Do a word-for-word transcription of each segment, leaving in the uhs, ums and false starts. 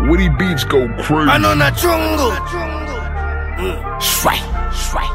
Woody Beats go crazy. I know na jungle. Shwai, shwai.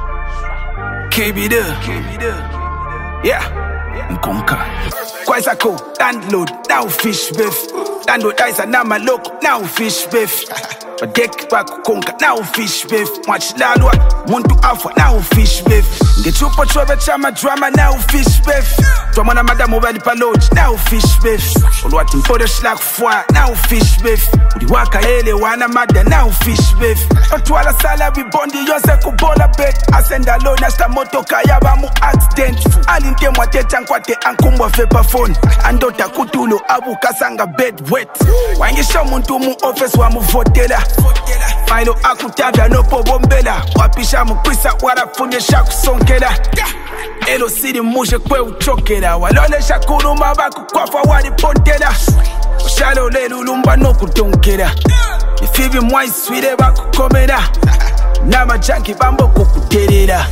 K B there, K B there. Yeah, Nkonka. Kwaisa ko, download, now fish beef. Download dice and now my look, now fish beef. But deck back konka, now fish beef. Watch lalwa, muntu alpha, now fish beef. Get you for trouble, chama drama, now fish beef. Drama na madam over the palage, now fish beef. Ulwati mpodo shlak fwa, now fish beef. Udiwaka ele wana mada, now fish beef. Otwala sala we bondi yose kubola bet. Asenda lo nasta moto kayaba mu accident. Alinte mwateta nkwate ankumbwa fepa phone. Andota kutulu abu kasanga bed wet. Wangisha muntu mu office wa mu votela. Mailo akutabya no pobombela. Wapisha mukwisa warafunyesha kusonkela. Elo siri mushe kwe uchokela. Walolesha kuruma baku kwafa walipontela. Oshalo lelu lumba no kutonkela. Ifibi mwai swile baku komela. Nama janki bambo kukuterela.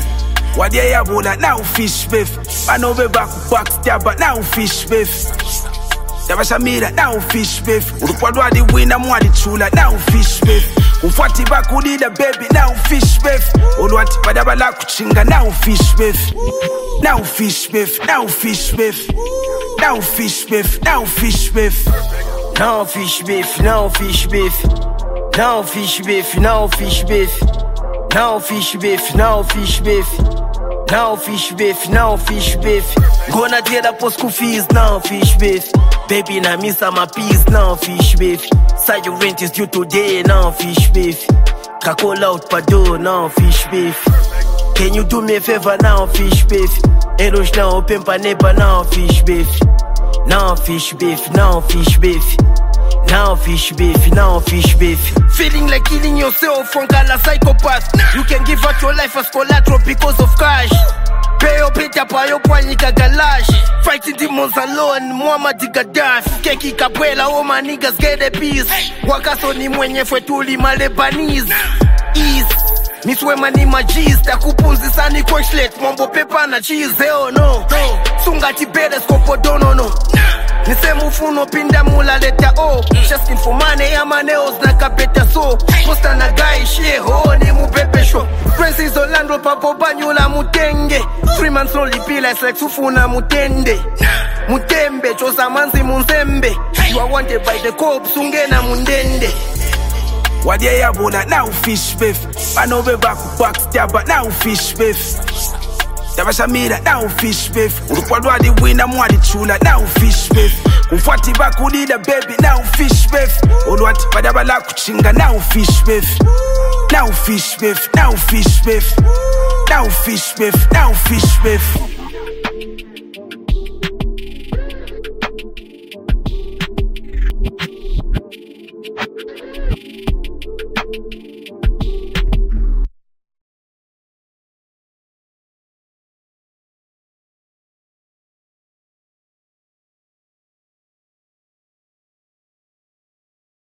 Wadye ya bula now fish beef. Manobe baku backstabber now fish beef. Tabashamira now fish beef. Urukwadwa di wina mwadi chula now fish beef. Ufwati bakudida baby now fish beef. Ulwati badabala kuchinga now fish beef. Now fish beef, now fish beef. Now fish beef, now fish beef. Now fish beef, now fish beef. Now fish beef, now fish beef. Now fish beef, now fish beef. Now fish beef, now fish beef. Gonna get up for school fees, now fish beef. Baby, na miss my peas, now fish beef. Say your rent is due today, now fish beef. Call out pado, now fish beef. Can you do me a favor now, fish beef? Erosh now, pimpa neighbor, now fish beef. Now fish beef, now fish beef. Now fish beef, now fish beef. Feeling like killing yourself from a psychopath. You can give out your life as collateral because of cash. Pay your pay pa yo pwanika galash. Fighting demons alone, Muhammad Gaddafi. Keki Kapwela, all my niggas get a piece. Wakaso ni mwenye fwetuli malebanese. East, miswe mani majis. Takupunzi sani kweshlet, mambo pepa na cheese. Hell no, no. Sungati bedes kopo dono no. Nise mufuno pinda mula leta o. Shaskin for money ya maneos na kapeta so. Posta na guy shie ho ni mupepe show. Francis Orlando papo banyula mutenge. Three months only pila like sufuna mutende. Mutembe chosa manzi munzembe. You are wanted by the cops unge na mundende. Wadye ya bula now fish beef. Manobe baku backstabber now fish beef. Tabashamira now fish beef. Urukwadwa di wina mwadi chula now fish beef. Ufwati bakudida baby now fish beef. Ulwati badabala kuchinga now fish beef. Now fish beef, now fish beef. Now fish beef, now fish beef.